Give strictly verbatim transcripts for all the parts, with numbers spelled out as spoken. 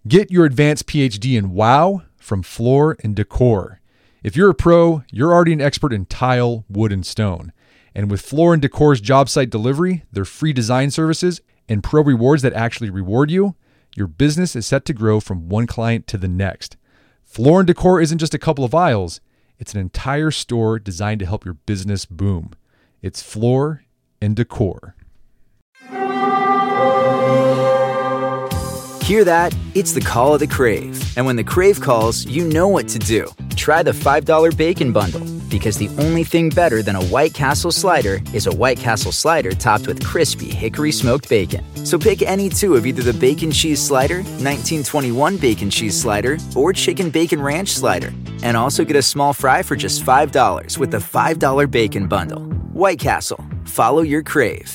Get your advanced P H D in WOW from Floor and Decor. If you're a pro, you're already an expert in tile, wood, and stone. And with Floor and Decor's job site delivery, their free design services, and pro rewards that actually reward you, your business is set to grow from one client to the next. Floor and Decor isn't just a couple of aisles, it's an entire store designed to help your business boom. It's Floor and Decor. Hear that? It's the call of the Crave. And when the Crave calls, you know what to do. Try the five dollar Bacon Bundle, because the only thing better than a White Castle slider is a White Castle slider topped with crispy hickory smoked bacon. So pick any two of either the Bacon Cheese Slider, nineteen twenty-one Bacon Cheese Slider, or Chicken Bacon Ranch Slider. And also get a small fry for just five dollars with the five dollar Bacon Bundle. White Castle. Follow your Crave.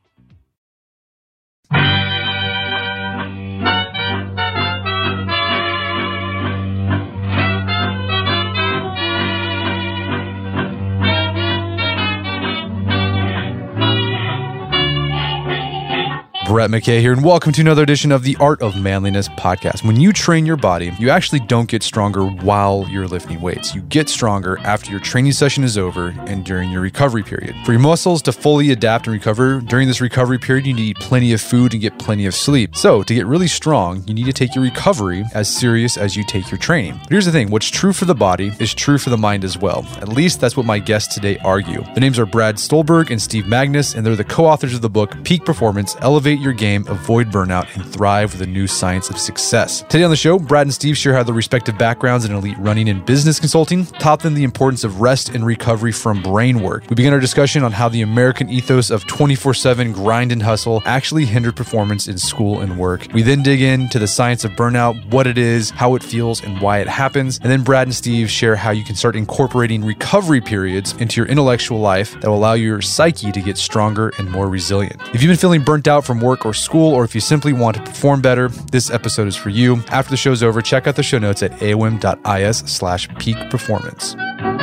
Brett McKay here, and welcome to another edition of the Art of Manliness podcast. When you train your body, you actually don't get stronger while you're lifting weights. You get stronger after your training session is over and during your recovery period. For your muscles to fully adapt and recover, during this recovery period, you need to eat plenty of food and get plenty of sleep. So, to get really strong, you need to take your recovery as serious as you take your training. But here's the thing, what's true for the body is true for the mind as well. At least that's what my guests today argue. Their names are Brad Stulberg and Steve Magness, and they're the co-authors of the book, Peak Performance, Elevate Your Game, Avoid Burnout, and Thrive with the New Science of Success. Today on the show, Brad and Steve share how their respective backgrounds in elite running and business consulting taught them the importance of rest and recovery from brain work. We begin our discussion on how the American ethos of twenty-four seven grind and hustle actually hindered performance in school and work. We then dig into the science of burnout, what it is, how it feels, and why it happens. And then Brad and Steve share how you can start incorporating recovery periods into your intellectual life that will allow your psyche to get stronger and more resilient. If you've been feeling burnt out from work or school, or if you simply want to perform better, this episode is for you. After the show's over, check out the show notes at aom.is slash peak performance.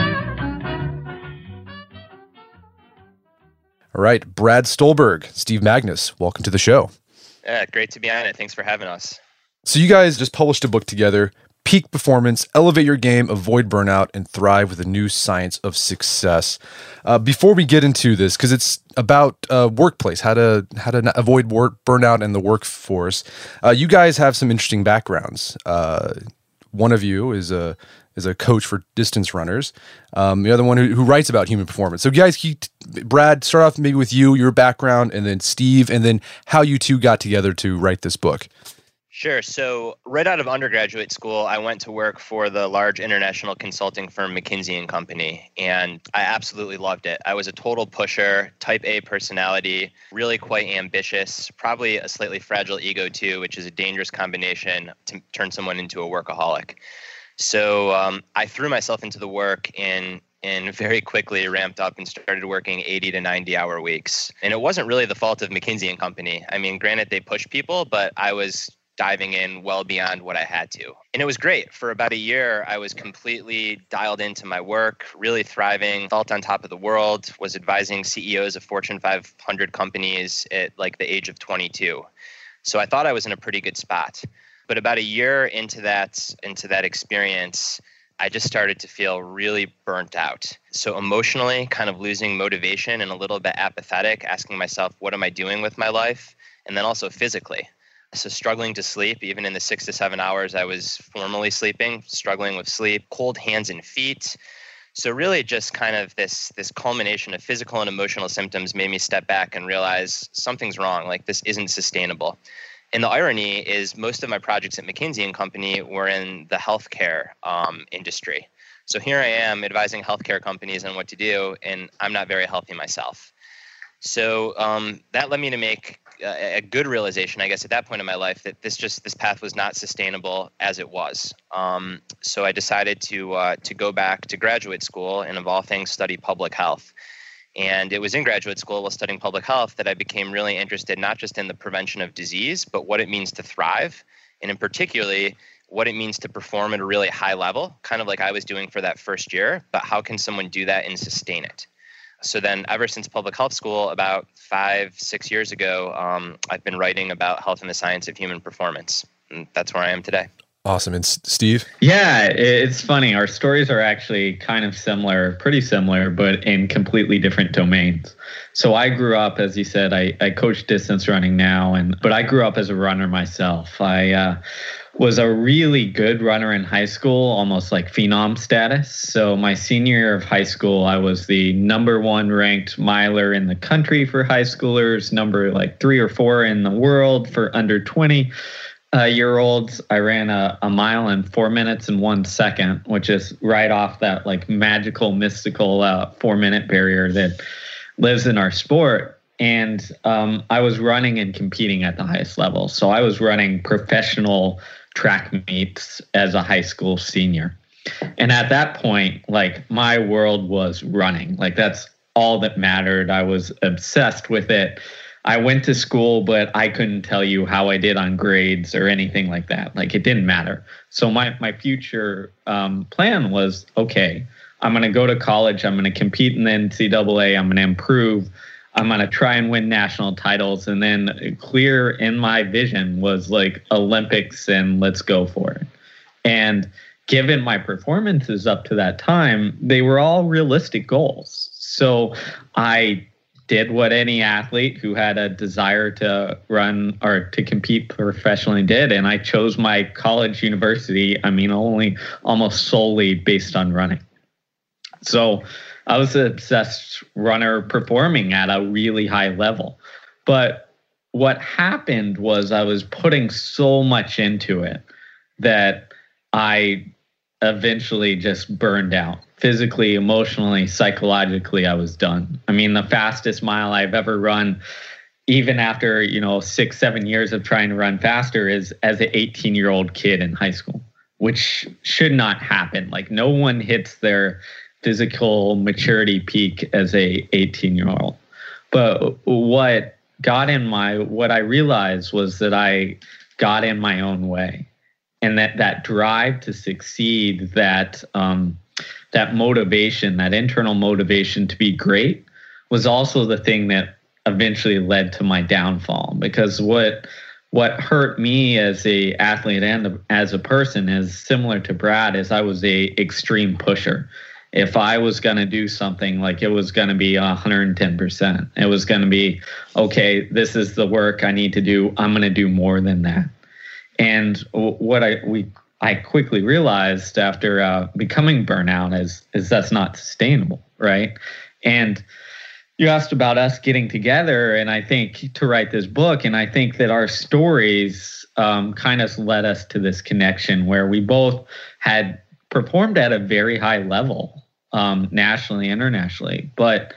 All right, Brad Stulberg, Steve Magness, welcome to the show. Yeah, great to be on it. Thanks for having us. So you guys just published a book together, Peak Performance, Elevate Your Game, Avoid Burnout, and Thrive with the New Science of Success. Uh, before we get into this, because it's about uh, workplace, how to how to avoid work, burnout in the workforce, uh, you guys have some interesting backgrounds. Uh, one of you is a is a coach for distance runners. Um, the other one who, who writes about human performance. So guys, keep, Brad, start off maybe with you, your background, and then Steve, and then how you two got together to write this book. Sure. So right out of undergraduate school, I went to work for the large international consulting firm McKinsey and Company, and I absolutely loved it. I was a total pusher, type A personality, really quite ambitious, probably a slightly fragile ego too, which is a dangerous combination to turn someone into a workaholic. So um, I threw myself into the work and and very quickly ramped up and started working eighty to ninety hour weeks. And it wasn't really the fault of McKinsey and Company. I mean, granted, they push people, but I was diving in well beyond what I had to. And it was great. For about a year, I was completely dialed into my work, really thriving, felt on top of the world, was advising C E Os of Fortune five hundred companies at like the age of twenty-two. So I thought I was in a pretty good spot. But about a year into that, into that experience, I just started to feel really burnt out. So emotionally, kind of losing motivation and a little bit apathetic, asking myself, what am I doing with my life? And then also physically. So struggling to sleep, even in the six to seven hours I was formally sleeping, struggling with sleep, cold hands and feet. So really just kind of this this culmination of physical and emotional symptoms made me step back and realize something's wrong, like this isn't sustainable. And the irony is most of my projects at McKinsey and Company were in the healthcare um, industry. So here I am advising healthcare companies on what to do, and I'm not very healthy myself. So um, that led me to make a, a good realization, I guess, at that point in my life that this just this path was not sustainable as it was. Um, so I decided to uh, to go back to graduate school and, of all things, study public health. And it was in graduate school while studying public health that I became really interested not just in the prevention of disease, but what it means to thrive, and in particularly what it means to perform at a really high level, kind of like I was doing for that first year, but how can someone do that and sustain it? So then ever since public health school, about five, six years ago, um, I've been writing about health and the science of human performance. and that's where I am today. Awesome. And S- Steve? Yeah, it's funny. Our stories are actually kind of similar, pretty similar, but in completely different domains. So I grew up, as you said, I, I coach distance running now, and but I grew up as a runner myself. I uh, was a really good runner in high school, almost like phenom status. So my senior year of high school, I was the number one ranked miler in the country for high schoolers, number like three or four in the world for under twenty. Uh, year olds. I ran a, a mile in four minutes and one second, which is right off that like magical, mystical uh, four minute barrier that lives in our sport. And um, I was running and competing at the highest level. So I was running professional track meets as a high school senior. And at that point, like my world was running. Like that's all that mattered. I was obsessed with it. I went to school, but I couldn't tell you how I did on grades or anything like that. Like it didn't matter. So my, my future um, plan was, okay, I'm going to go to college. I'm going to compete in the N C double A. I'm going to improve. I'm going to try and win national titles. And then clear in my vision was like Olympics and let's go for it. And given my performances up to that time, they were all realistic goals. So I did what any athlete who had a desire to run or to compete professionally did. And I chose my college university, I mean, only almost solely based on running. So I was an obsessed runner performing at a really high level. But what happened was I was putting so much into it that I eventually just burned out. Physically, emotionally, psychologically, I was done. I mean, the fastest mile I've ever run, even after, you know, six, seven years of trying to run faster, is as an eighteen-year-old kid in high school, which should not happen. Like, no one hits their physical maturity peak as a eighteen-year-old. But what got in my, what I realized was that I got in my own way. And that, that drive to succeed, that um, that motivation, that internal motivation to be great was also the thing that eventually led to my downfall. Because what what hurt me as a athlete and as a person is similar to Brad, is I was a extreme pusher. If I was going to do something, like it was going to be one hundred ten percent. It was going to be, okay, this is the work I need to do. I'm going to do more than that. And what I we I quickly realized after uh, becoming burnout is is that's not sustainable, right? And you asked about us getting together, and I think to write this book, and I think that our stories um, kind of led us to this connection where we both had performed at a very high level, um, nationally, internationally, but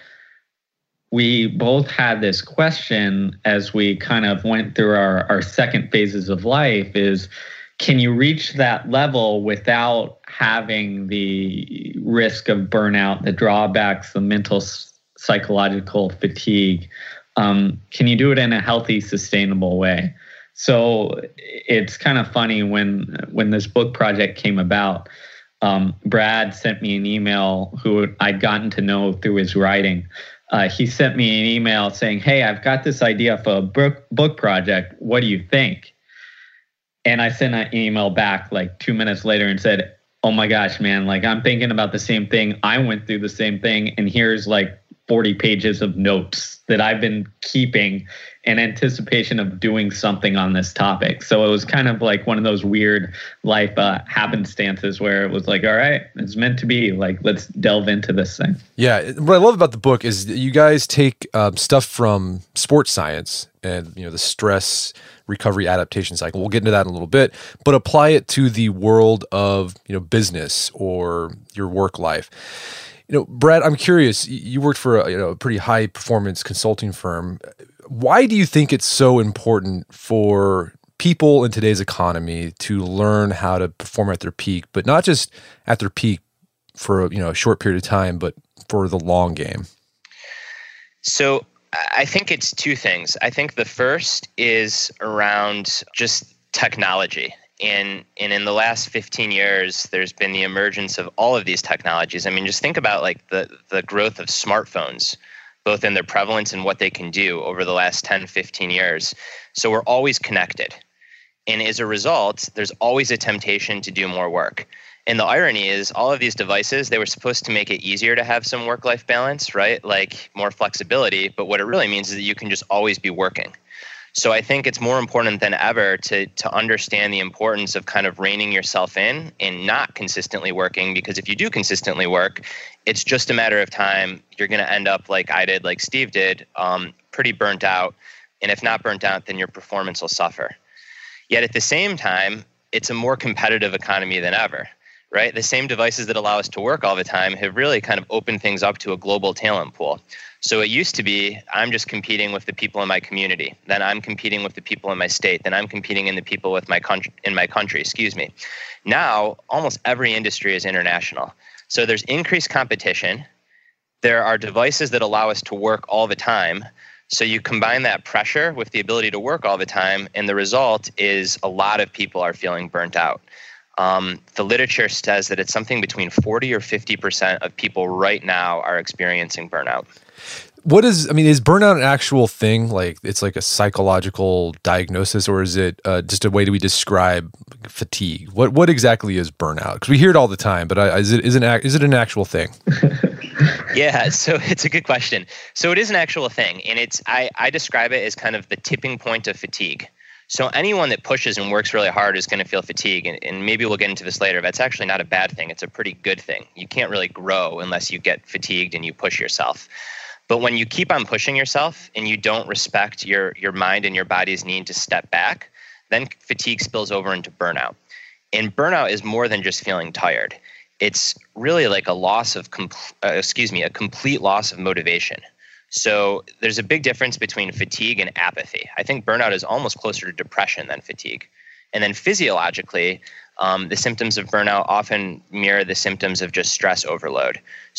we both had this question as we kind of went through our, our second phases of life is, can you reach that level without having the risk of burnout, the drawbacks, the mental, psychological fatigue? Um, can you do it in a healthy, sustainable way? So it's kind of funny when when this book project came about, um, Brad sent me an email who I'd gotten to know through his writing. Uh, he sent me an email saying, hey, I've got this idea for a book, book project. What do you think? And I sent an email back like two minutes later and said, oh my gosh, man, like I'm thinking about the same thing. I went through the same thing. And here's like forty pages of notes that I've been keeping in anticipation of doing something on this topic. So it was kind of like one of those weird life uh, happenstances where it was like, all right, it's meant to be. Like, let's delve into this thing. Yeah. What I love about the book is that you guys take um, stuff from sports science and, you know, the stress recovery adaptation cycle. We'll get into that in a little bit, but apply it to the world of, you know, business or your work life. You know, Brad, I'm curious, you worked for a, you know, a pretty high performance consulting firm. Why do you think it's so important for people in today's economy to learn how to perform at their peak, but not just at their peak for, you know, a short period of time, but for the long game? So I think it's two things. I think the first is around just technology. And, and in the last fifteen years, there's been the emergence of all of these technologies. I mean, just think about like the, the growth of smartphones, both in their prevalence and what they can do over the last ten, fifteen years. So we're always connected. And as a result, there's always a temptation to do more work. And the irony is all of these devices, they were supposed to make it easier to have some work-life balance, right? Like more flexibility. But what it really means is that you can just always be working. So I think it's more important than ever to to understand the importance of kind of reining yourself in and not consistently working, because if you do consistently work, it's just a matter of time. You're going to end up like I did, like Steve did, um, pretty burnt out. And if not burnt out, then your performance will suffer. Yet at the same time, it's a more competitive economy than ever, right? The same devices that allow us to work all the time have really kind of opened things up to a global talent pool. So it used to be, I'm just competing with the people in my community. Then I'm competing with the people in my state. Then I'm competing in the people with my country, in my country, excuse me. Now, almost every industry is international. So there's increased competition. There are devices that allow us to work all the time. So you combine that pressure with the ability to work all the time, and the result is a lot of people are feeling burnt out. Um, the literature says that it's something between forty or fifty percent of people right now are experiencing burnout. What is, I mean, is burnout an actual thing? Like it's like a psychological diagnosis, or is it uh, just a way that we describe fatigue? What what exactly is burnout? Because we hear it all the time, but I, is it is, an, is it an actual thing? Yeah, so it's a good question. So it is an actual thing, and it's I, I describe it as kind of the tipping point of fatigue. So anyone that pushes and works really hard is going to feel fatigue, and, and maybe we'll get into this later, but it's actually not a bad thing. It's a pretty good thing. You can't really grow unless you get fatigued and you push yourself. But when you keep on pushing yourself and you don't respect your, your mind and your body's need to step back, then fatigue spills over into burnout. And burnout is more than just feeling tired. It's really like a loss of, compl- uh, excuse me, a complete loss of motivation. So there's a big difference between fatigue and apathy. I think burnout is almost closer to depression than fatigue. And then physiologically, um, the symptoms of burnout often mirror the symptoms of just stress overload.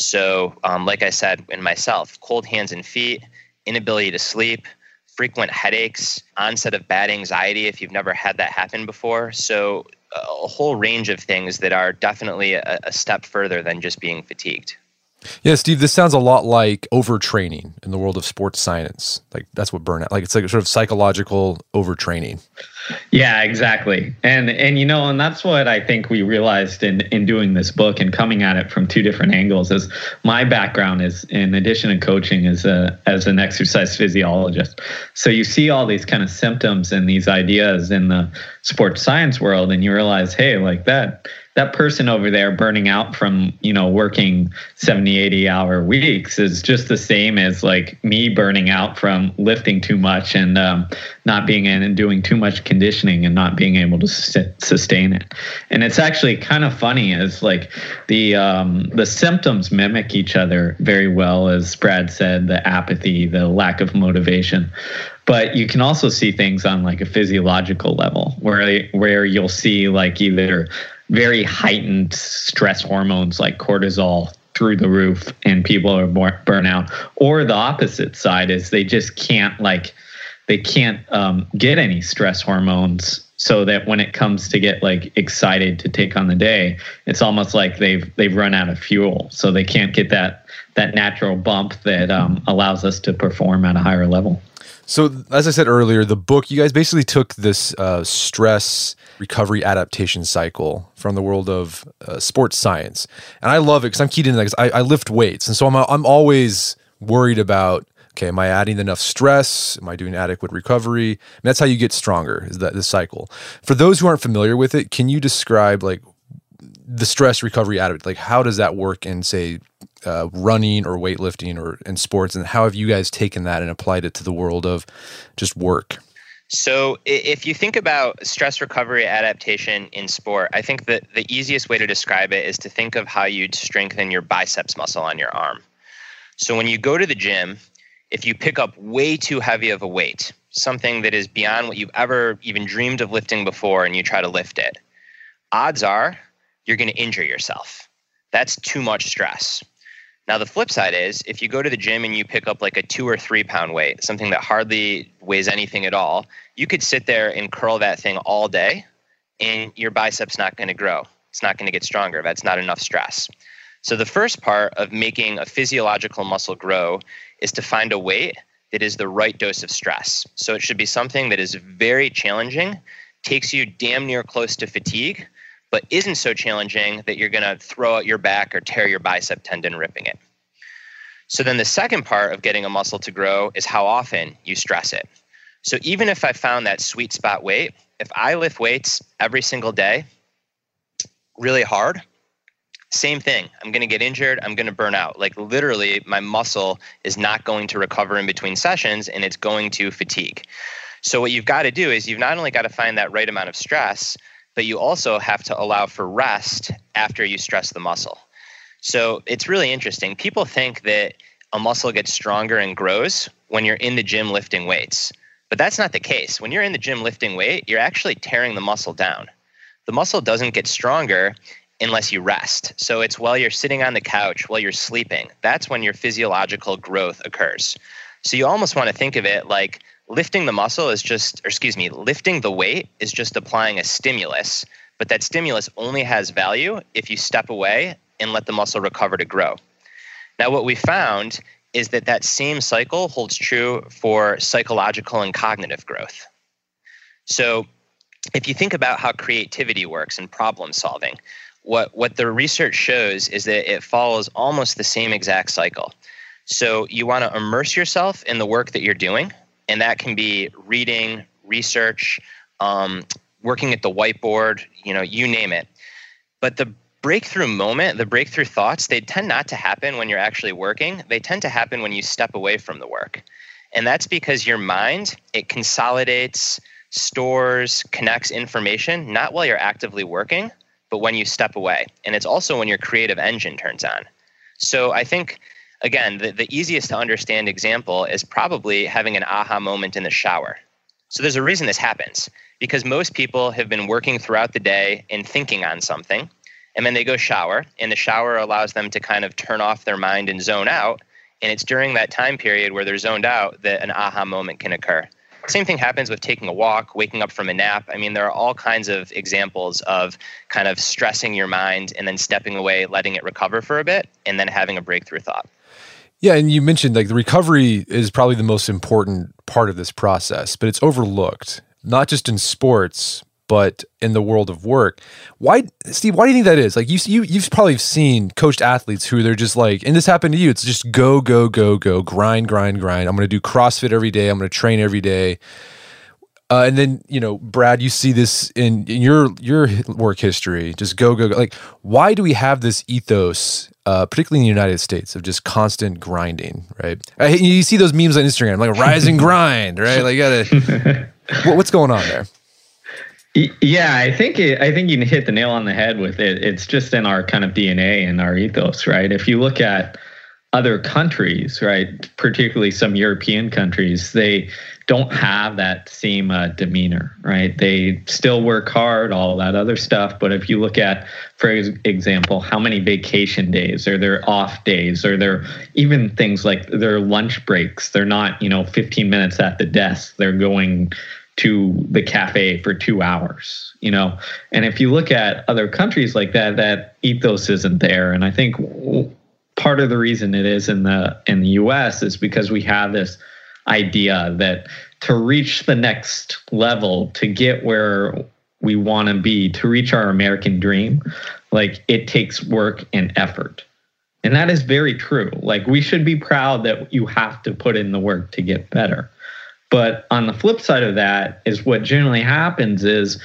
So um, like I said, in myself, cold hands and feet, inability to sleep, frequent headaches, onset of bad anxiety if you've never had that happen before. So a whole range of things that are definitely a, a step further than just being fatigued. Yeah, Steve, this sounds a lot like overtraining in the world of sports science. Like that's what burnout, like it's like a sort of psychological overtraining. Yeah, exactly. And and you know, and that's what I think we realized in in doing this book and coming at it from two different angles. Is my background is, in addition to coaching, is a as an exercise physiologist. So you see all these kind of symptoms and these ideas in the sports science world, and you realize, hey, like that that person over there burning out from, you know, working seventy, eighty hour weeks is just the same as like me burning out from lifting too much and um, not being in and doing too much conditioning and not being able to su- sustain it. And it's actually kind of funny as like the um, the symptoms mimic each other very well, as Brad said, the apathy, the lack of motivation. But you can also see things on like a physiological level where where you'll see like either very heightened stress hormones like cortisol through the roof and people are more burnout, or the opposite side is they just can't like they can't um, get any stress hormones, so that when it comes to get like excited to take on the day, it's almost like they've they've run out of fuel, so they can't get that that natural bump that um, allows us to perform at a higher level. So, as I said earlier, the book, you guys basically took this uh, stress recovery adaptation cycle from the world of uh, sports science. And I love it because I'm keyed into that because I, I lift weights. And so I'm, I'm always worried about, okay, am I adding enough stress? Am I doing adequate recovery? And that's how you get stronger, is that the cycle. For those who aren't familiar with it, can you describe like the stress recovery adaptation? Like how does that work in, say, Uh, running or weightlifting or in sports, and how have you guys taken that and applied it to the world of just work? So if you think about stress recovery adaptation in sport, I think that the easiest way to describe it is to think of how you'd strengthen your biceps muscle on your arm. So when you go to the gym, if you pick up way too heavy of a weight, something that is beyond what you've ever even dreamed of lifting before, and you try to lift it, odds are you're going to injure yourself. That's too much stress. Now, the flip side is if you go to the gym and you pick up like a two or three pound weight, something that hardly weighs anything at all, you could sit there and curl that thing all day and your biceps not going to grow. It's not going to get stronger. That's not enough stress. So the first part of making a physiological muscle grow is to find a weight that is the right dose of stress. So it should be something that is very challenging takes you damn near close to fatigue, but isn't so challenging that you're going to throw out your back or tear your bicep tendon ripping it. So then the second part of getting a muscle to grow is how often you stress it. So even if I found that sweet spot weight, if I lift weights every single day, really hard, same thing. I'm going to get injured. I'm going to burn out. Like literally, my muscle is not going to recover in between sessions and it's going to fatigue. So what you've got to do is you've not only got to find that right amount of stress, but you also have to allow for rest after you stress the muscle. So it's really interesting. People think that a muscle gets stronger and grows when you're in the gym lifting weights, but that's not the case. When you're in the gym lifting weight, you're actually tearing the muscle down. The muscle doesn't get stronger unless you rest. So it's while you're sitting on the couch, while you're sleeping, that's when your physiological growth occurs. So you almost want to think of it like lifting the muscle is just, or excuse me, lifting the weight is just applying a stimulus, but that stimulus only has value if you step away and let the muscle recover to grow. Now, what we found is that that same cycle holds true for psychological and cognitive growth. So if you think about how creativity works and problem solving, what, what the research shows is that it follows almost the same exact cycle. So you want to immerse yourself in the work that you're doing, and that can be reading, research, um, working at the whiteboard, you know, you name it. But the breakthrough moment, the breakthrough thoughts, they tend not to happen when you're actually working. They tend to happen when you step away from the work. And that's because your mind, it consolidates, stores, connects information, not while you're actively working, but when you step away. And it's also when your creative engine turns on. So I think, again, the, the easiest to understand example is probably having an aha moment in the shower. So there's a reason this happens, because most people have been working throughout the day and thinking on something, and then they go shower, and the shower allows them to kind of turn off their mind and zone out. And it's during that time period where they're zoned out that an aha moment can occur. Same thing happens with taking a walk, waking up from a nap. I mean, there are all kinds of examples of kind of stressing your mind and then stepping away, letting it recover for a bit, and then having a breakthrough thought. Yeah, and you mentioned like the recovery is probably the most important part of this process, but it's overlooked, not just in sports, but in the world of work. Why, Steve, why do you think that is? Like you, you, you've probably seen coached athletes who they're just like, and this happened to you, it's just go, go, go, go, grind, grind, grind. I'm going to do CrossFit every day. I'm going to train every day. Uh, and then, you know, Brad, you see this in, in your your work history, just go, go, go. Like, why do we have this ethos, uh, particularly in the United States, of just constant grinding, right? I, you see those memes on Instagram, like rise and grind, right? Like, you gotta, what, what's going on there? Yeah, I think it, I think you hit the nail on the head with it. It's just in our kind of D N A and our ethos, right? If you look at other countries, right, particularly some European countries, they don't have that same uh, demeanor, right? They still work hard, all that other stuff. But if you look at, for example, how many vacation days or their off days or their even things like their lunch breaks, they're not, you know, fifteen minutes at the desk. They're going to the cafe for two hours, you know? And if you look at other countries like that, that ethos isn't there. And I think part of the reason it is in the in the U S is because we have this idea that to reach the next level, to get where we want to be, to reach our American dream, like it takes work and effort. And that is very true. Like we should be proud that you have to put in the work to get better. But on the flip side of that is what generally happens is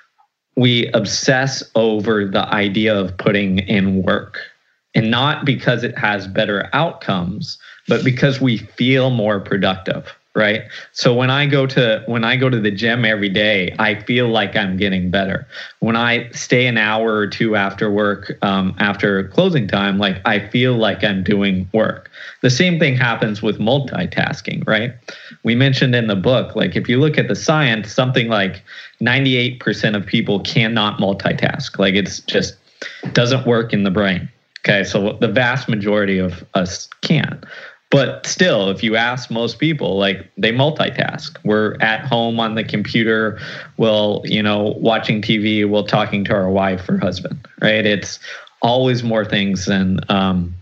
we obsess over the idea of putting in work. And not because it has better outcomes, but because we feel more productive, right? So when I go to when I go to the gym every day, I feel like I'm getting better. When I stay an hour or two after work, um, after closing time, like I feel like I'm doing work. The same thing happens with multitasking, right? We mentioned in the book, like if you look at the science, something like ninety-eight percent of people cannot multitask. Like it's just doesn't work in the brain. Okay, so the vast majority of us can. But still, if you ask most people, like they multitask. We're at home on the computer, we'll, you know, watching T V, we'll talking to our wife or husband, right? It's always more things than um,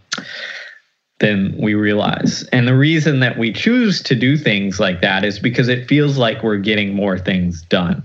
than we realize. And the reason that we choose to do things like that is because it feels like we're getting more things done.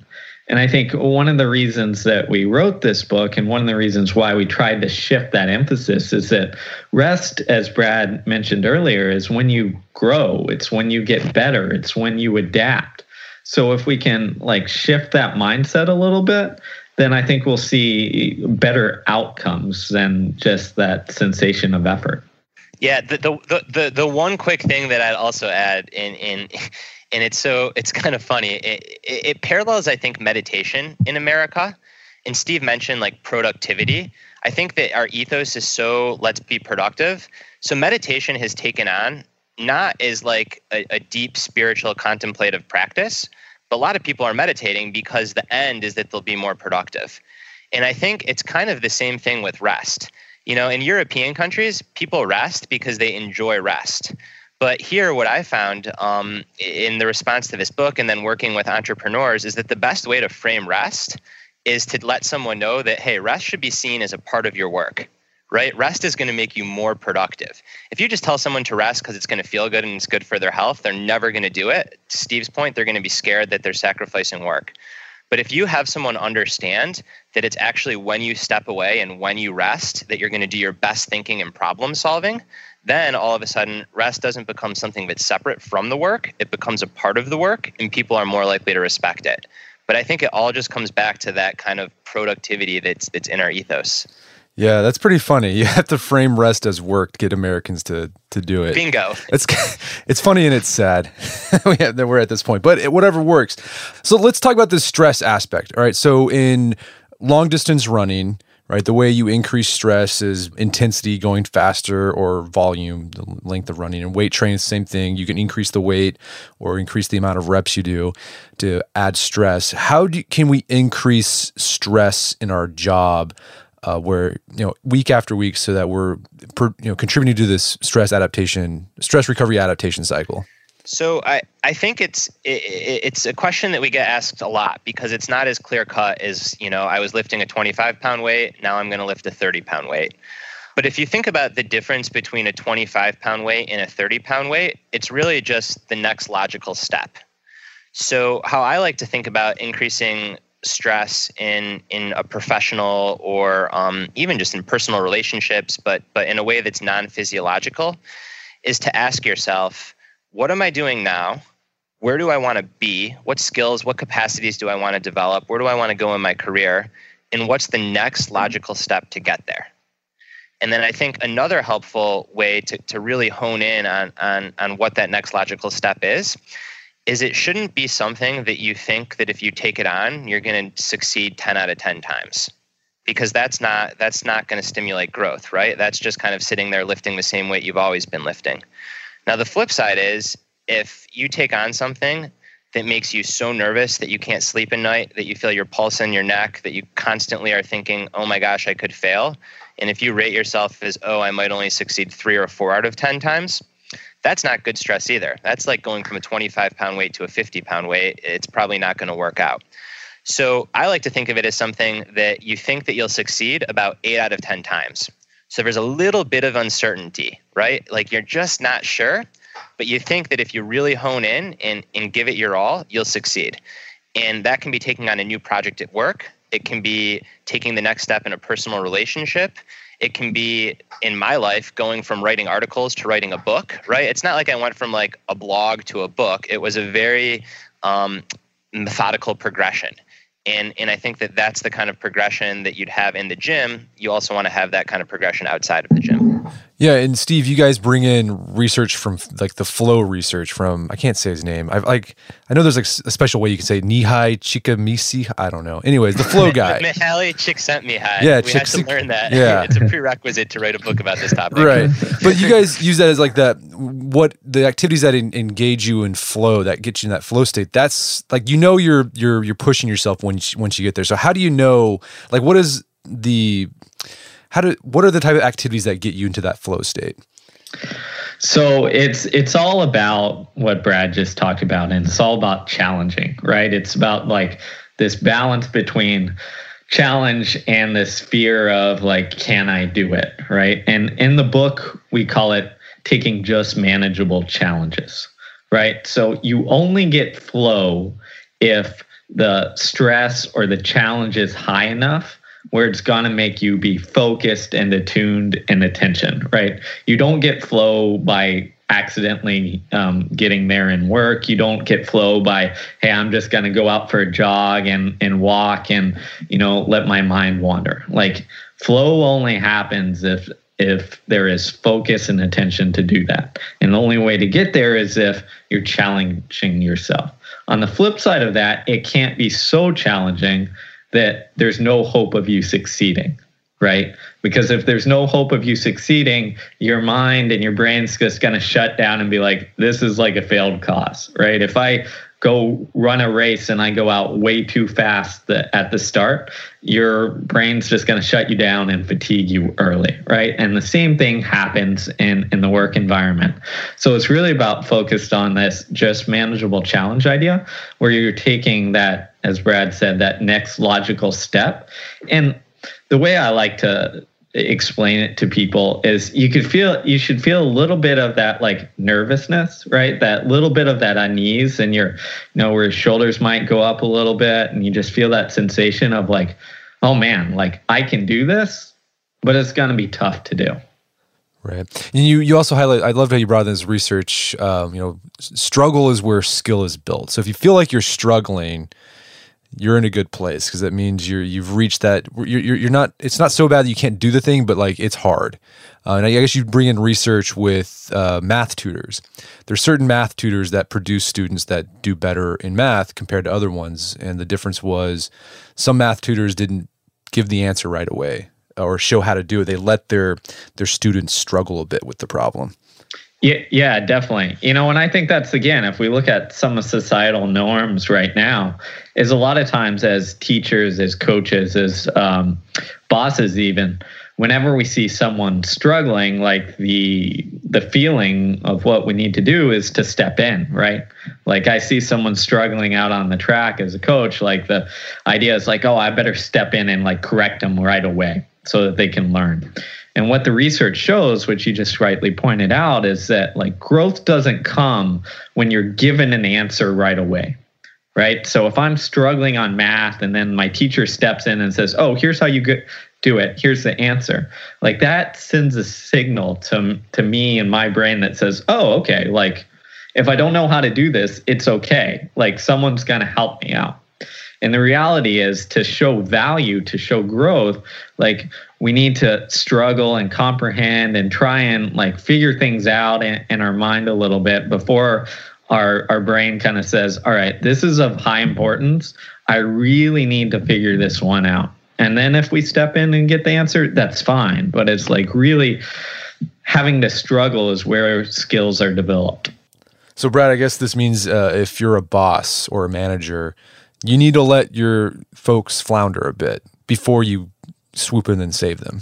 And I think one of the reasons that we wrote this book and one of the reasons why we tried to shift that emphasis is that rest, as Brad mentioned earlier, is when you grow. It's when you get better. It's when you adapt. So if we can like shift that mindset a little bit, then I think we'll see better outcomes than just that sensation of effort. Yeah, the the the the one quick thing that I'd also add in in and it's so it's kind of funny. It, it, it parallels, I think, meditation in America. And Steve mentioned like productivity. I think that our ethos is so let's be productive. So meditation has taken on not as like a, a deep spiritual contemplative practice, but a lot of people are meditating because the end is that they'll be more productive. And I think it's kind of the same thing with rest. You know, in European countries, people rest because they enjoy rest. But here, what I found um, in the response to this book and then working with entrepreneurs is that the best way to frame rest is to let someone know that, hey, rest should be seen as a part of your work, right? Rest is going to make you more productive. If you just tell someone to rest because it's going to feel good and it's good for their health, they're never going to do it. To Steve's point, they're going to be scared that they're sacrificing work. But if you have someone understand that it's actually when you step away and when you rest that you're going to do your best thinking and problem solving, then all of a sudden rest doesn't become something that's separate from the work. It becomes a part of the work and people are more likely to respect it. But I think it all just comes back to that kind of productivity that's that's in our ethos. Yeah, that's pretty funny. You have to frame rest as work to get Americans to to do it. Bingo. It's it's funny and it's sad that we're at this point, but it, whatever works. So let's talk about the stress aspect. All right. So in long distance running, right, the way you increase stress is intensity going faster or volume, the length of running. And weight training, same thing. You can increase the weight or increase the amount of reps you do to add stress. How do can we increase stress in our job? Uh, where, you know, week after week so that we're, per, you know, contributing to this stress adaptation, stress recovery adaptation cycle? So I, I think it's it, it's a question that we get asked a lot because it's not as clear cut as, you know, I was lifting a twenty-five pound weight, now I'm going to lift a thirty pound weight. But if you think about the difference between a twenty-five pound weight and a thirty pound weight, it's really just the next logical step. So how I like to think about increasing stress in in a professional or um, even just in personal relationships, but but in a way that's non-physiological, is to ask yourself, what am I doing now? Where do I want to be? What skills, what capacities do I want to develop? Where do I want to go in my career? And what's the next logical step to get there? And then I think another helpful way to, to really hone in on, on, on what that next logical step is, is it shouldn't be something that you think that if you take it on, you're going to succeed ten out of ten times. Because that's not that's not going to stimulate growth, right? That's just kind of sitting there lifting the same weight you've always been lifting. Now, the flip side is if you take on something that makes you so nervous that you can't sleep at night, that you feel your pulse in your neck, that you constantly are thinking, oh my gosh, I could fail. And if you rate yourself as, oh, I might only succeed three or four out of ten times, that's not good stress either. That's like going from a twenty-five pound weight to a fifty pound weight. It's probably not going to work out. So I like to think of it as something that you think that you'll succeed about eight out of ten times. So there's a little bit of uncertainty, right? Like you're just not sure, but you think that if you really hone in and, and give it your all, you'll succeed. And that can be taking on a new project at work. It can be taking the next step in a personal relationship. It can be, in my life, going from writing articles to writing a book, right? It's not like I went from like a blog to a book. It was a very um, methodical progression. And and I think that that's the kind of progression that you'd have in the gym. You also want to have that kind of progression outside of the gym. Yeah, and Steve, you guys bring in research from like the flow research from, I can't say his name. I've like I know there's like a special way you can say Nihai Csikszentmihalyi. I don't know. Anyways, the flow guy. Mihaly Csikszentmihalyi. Yeah, we had to learn that. Yeah. It's a prerequisite to write a book about this topic. Right. But you guys use that as like that, what the activities that en- engage you in flow, that get you in that flow state. That's like, you know, you're you're you're pushing yourself when you, once you get there. So how do you know, like, what is the How do what are the type of activities that get you into that flow state? So it's it's all about what Brad just talked about, and it's all about challenging, right? It's about like this balance between challenge and this fear of like, can I do it, right? And in the book, we call it taking just manageable challenges, right? So you only get flow if the stress or the challenge is high enough where it's going to make you be focused and attuned and attention, right? You don't get flow by accidentally um, getting there and work. You don't get flow by, hey, I'm just going to go out for a jog and, and walk and, you know, let my mind wander. Like flow only happens if if there is focus and attention to do that. And the only way to get there is if you're challenging yourself. On the flip side of that, it can't be so challenging that there's no hope of you succeeding, right? Because if there's no hope of you succeeding, your mind and your brain's just going to shut down and be like, this is like a failed cause, right? If I go run a race and I go out way too fast the, at the start, your brain's just going to shut you down and fatigue you early, right? And the same thing happens in, in the work environment. So it's really about focused on this just manageable challenge idea where you're taking that, as Brad said, that next logical step. And the way I like to explain it to people is you could feel, you should feel a little bit of that like nervousness, right? That little bit of that unease and your, you know, where your shoulders might go up a little bit and you just feel that sensation of like, oh man, like I can do this, but it's going to be tough to do. Right. And you, you also highlight, I love how you brought in this research, um, you know, struggle is where skill is built. So if you feel like you're struggling, you're in a good place because that means you're you've reached that you're you're not it's not so bad that you can't do the thing, but like it's hard. Uh, and I guess you bring in research with uh, math tutors. There's certain math tutors that produce students that do better in math compared to other ones, and the difference was some math tutors didn't give the answer right away or show how to do it. They let their their students struggle a bit with the problem. Yeah, yeah, definitely. You know, and I think that's, again, if we look at some of societal norms right now, is a lot of times as teachers, as coaches, as um, bosses even, whenever we see someone struggling, like the the feeling of what we need to do is to step in, right? Like I see someone struggling out on the track as a coach, like the idea is like, oh, I better step in and like correct them right away so that they can learn. And what the research shows, which you just rightly pointed out, is that like growth doesn't come when you're given an answer right away, right? So if I'm struggling on math and then my teacher steps in and says, oh, here's how you get, do it, here's the answer. Like that sends a signal to, to me and my brain that says, oh, okay, like if I don't know how to do this, it's okay. Like someone's going to help me out. And the reality is to show value, to show growth, like we need to struggle and comprehend and try and like figure things out in, in our mind a little bit before our, our brain kind of says, all right, this is of high importance. I really need to figure this one out. And then if we step in and get the answer, that's fine. But it's like really having to struggle is where skills are developed. So Brad, I guess this means uh, if you're a boss or a manager, you need to let your folks flounder a bit before you swoop in and save them.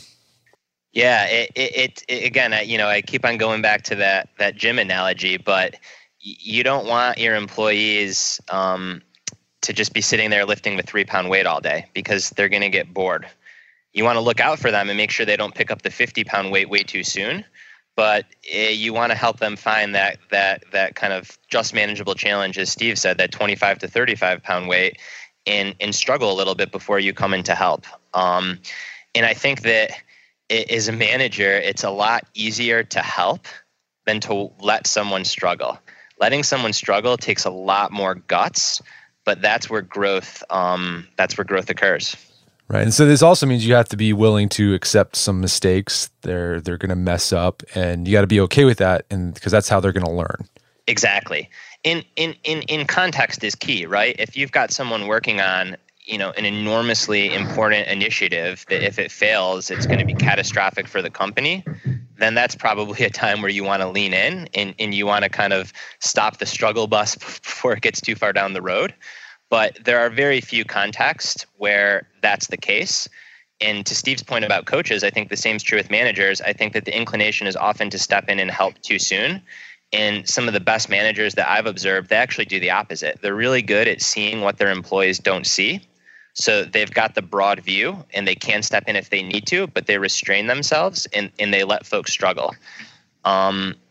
Yeah, it, it, it again, I, you know, I keep on going back to that that gym analogy, but you don't want your employees um, to just be sitting there lifting the three pound weight all day because they're going to get bored. You want to look out for them and make sure they don't pick up the fifty pound weight way too soon. But uh, you want to help them find that that that kind of just manageable challenge, as Steve said, that twenty-five to thirty-five pound weight, and and struggle a little bit before you come in to help. Um, and I think that it, as a manager, it's a lot easier to help than to let someone struggle. Letting someone struggle takes a lot more guts, but that's where growth um, that's where growth occurs. Right. And so this also means you have to be willing to accept some mistakes. They're they're going to mess up, and you got to be okay with that, and because that's how they're going to learn. Exactly. In in in in context is key, right? If you've got someone working on, you know, an enormously important initiative that if it fails, it's going to be catastrophic for the company, then that's probably a time where you want to lean in and, and you want to kind of stop the struggle bus before it gets too far down the road. But there are very few contexts where that's the case. And to Steve's point about coaches, I think the same is true with managers. I think that the inclination is often to step in and help too soon. And some of the best managers that I've observed, they actually do the opposite. They're really good at seeing what their employees don't see. So they've got the broad view and they can step in if they need to, but they restrain themselves and, and they let folks struggle. Um,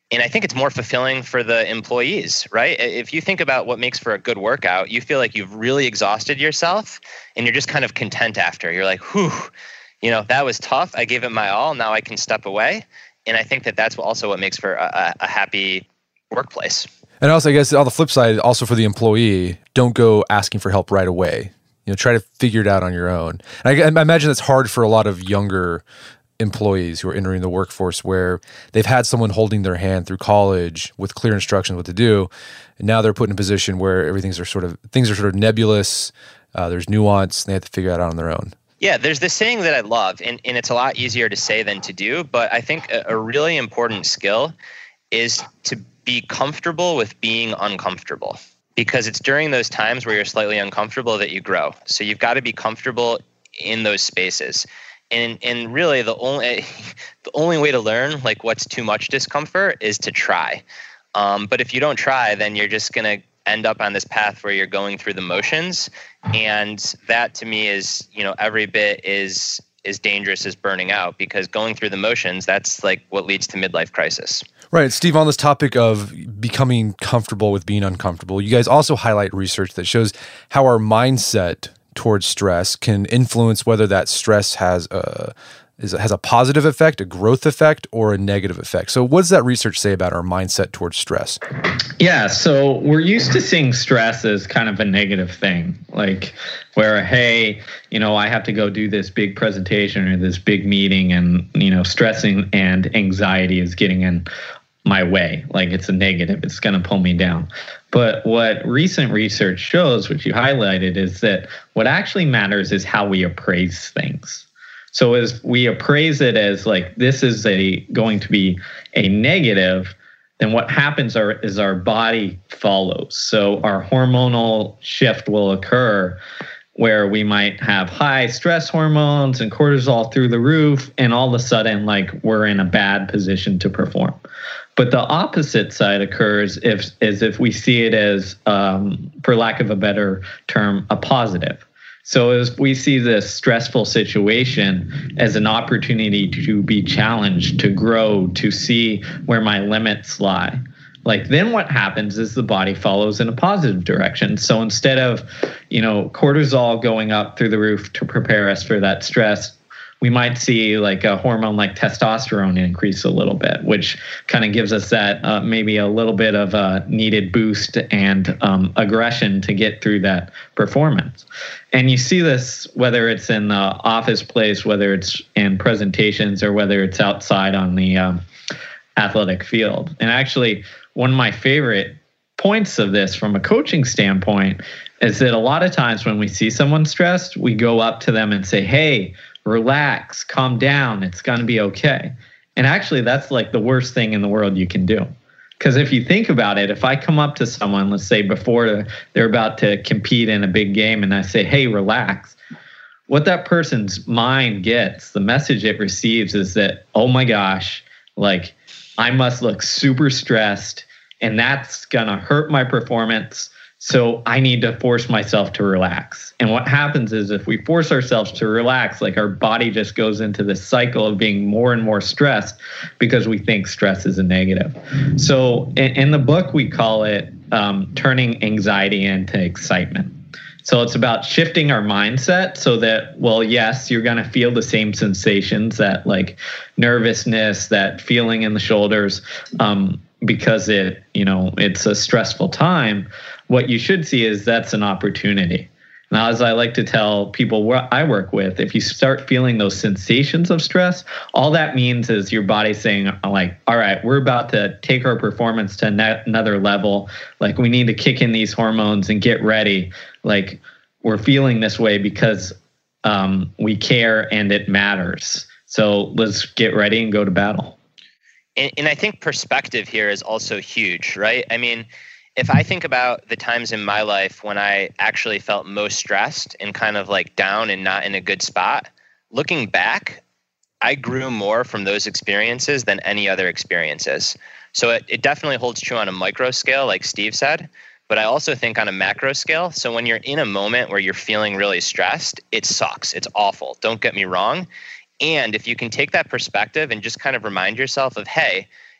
And I think it's more fulfilling for the employees, right? If you think about what makes for a good workout, you feel like you've really exhausted yourself and you're just kind of content after. You're like, whew, you know, that was tough. I gave it my all. Now I can step away. And I think that that's also what makes for a, a happy workplace. And also, I guess on the flip side, also for the employee, don't go asking for help right away. You know, try to figure it out on your own. And I, I imagine that's hard for a lot of younger employees who are entering the workforce where they've had someone holding their hand through college with clear instructions what to do. And now they're put in a position where everything's are sort of, things are sort of nebulous. Uh, there's nuance and they have to figure it out on their own. Yeah, there's this saying that I love, and, and it's a lot easier to say than to do, but I think a, a really important skill is to be comfortable with being uncomfortable, because it's during those times where you're slightly uncomfortable that you grow. So you've got to be comfortable in those spaces. And and really the only the only way to learn like what's too much discomfort is to try. Um, but if you don't try, then you're just going to end up on this path where you're going through the motions. And that to me is, you know, every bit is is dangerous as burning out, because going through the motions, that's like what leads to midlife crisis. Right. Steve, on this topic of becoming comfortable with being uncomfortable, you guys also highlight research that shows how our mindset towards stress can influence whether that stress has a is has a positive effect, a growth effect, or a negative effect. So what does that research say about our mindset towards stress? Yeah, so we're used to seeing stress as kind of a negative thing, like where, hey, you know, I have to go do this big presentation or this big meeting, and, you know, stressing and anxiety is getting in my way. Like it's a negative, it's going to pull me down. But what recent research shows, which you highlighted, is that what actually matters is how we appraise things. So as we appraise it as like, this is a going to be a negative, then what happens are, is our body follows. So our hormonal shift will occur where we might have high stress hormones and cortisol through the roof, and all of a sudden, like, we're in a bad position to perform. But the opposite side occurs if, is if we see it as, um, for lack of a better term, a positive. So as we see this stressful situation as an opportunity to be challenged, to grow, to see where my limits lie, like then what happens is the body follows in a positive direction. So instead of, you know, cortisol going up through the roof to prepare us for that stress, we might see like a hormone like testosterone increase a little bit, which kind of gives us that uh, maybe a little bit of a needed boost and um, aggression to get through that performance. And you see this whether it's in the office place, whether it's in presentations, or whether it's outside on the um, athletic field. And actually, one of my favorite points of this from a coaching standpoint is that a lot of times when we see someone stressed, we go up to them and say, hey, relax, calm down, it's going to be okay. And actually, that's like the worst thing in the world you can do. Because if you think about it, if I come up to someone, let's say before they're about to compete in a big game, and I say, hey, relax, what that person's mind gets, the message it receives is that, oh my gosh, like I must look super stressed, and that's going to hurt my performance. So I need to force myself to relax. And what happens is if we force ourselves to relax, like our body just goes into this cycle of being more and more stressed because we think stress is a negative. So in, in the book, we call it um, turning anxiety into excitement. So it's about shifting our mindset so that, well, yes, you're going to feel the same sensations, that like nervousness, that feeling in the shoulders, um, because it, you know, it's a stressful time. What you should see is that's an opportunity. Now, as I like to tell people I work with, if you start feeling those sensations of stress, all that means is your body saying, like, all right, we're about to take our performance to ne- another level. Like, we need to kick in these hormones and get ready. Like, we're feeling this way because um, we care and it matters. So let's get ready and go to battle. And, and I think perspective here is also huge, right? I mean, if I think about the times in my life when I actually felt most stressed and kind of like down and not in a good spot, looking back, I grew more from those experiences than any other experiences. So it, it definitely holds true on a micro scale, like Steve said, but I also think on a macro scale. So when you're in a moment where you're feeling really stressed, it sucks. It's awful. Don't get me wrong. And if you can take that perspective and just kind of remind yourself of, hey,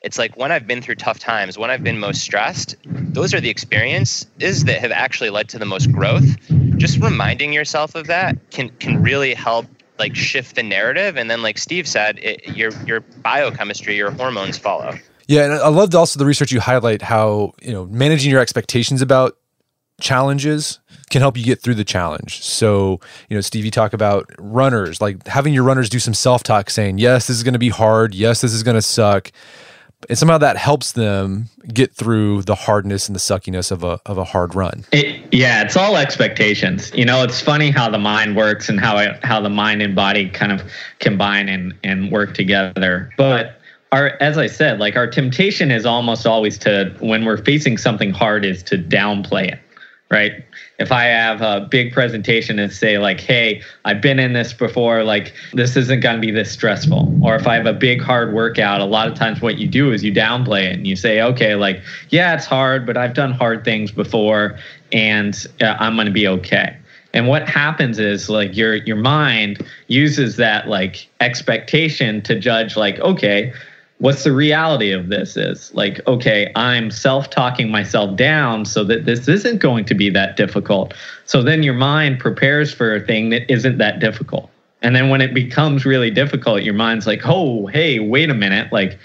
It's like when I've been through tough times, when I've been most stressed, those are the experiences that have actually led to the most growth. Just reminding yourself of that can can really help like shift the narrative. And then like Steve said, it, your your biochemistry, your hormones follow. Yeah, and I loved also the research you highlight how, you know, managing your expectations about challenges can help you get through the challenge. So, you know, Steve, you talk about runners, like having your runners do some self-talk saying, yes, this is going to be hard. Yes, this is going to suck. And somehow that helps them get through the hardness and the suckiness of a of a hard run. It, yeah, it's all expectations. You know, it's funny how the mind works and how it, how the mind and body kind of combine and, and work together. But our, as I said, like our temptation is almost always to, when we're facing something hard, is to downplay it, right? If I have a big presentation and say like, hey, I've been in this before, like this isn't going to be this stressful. Or if I have a big hard workout, a lot of times what you do is you downplay it and you say, okay, like, yeah, it's hard, but I've done hard things before and uh, I'm going to be okay. And what happens is like your your mind uses that like expectation to judge like, okay, what's the reality of this is like, okay, I'm self-talking myself down so that this isn't going to be that difficult. So then your mind prepares for a thing that isn't that difficult. And then when it becomes really difficult, your mind's like, oh, hey, wait a minute. Like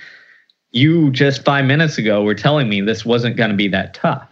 you just five minutes ago were telling me this wasn't going to be that tough.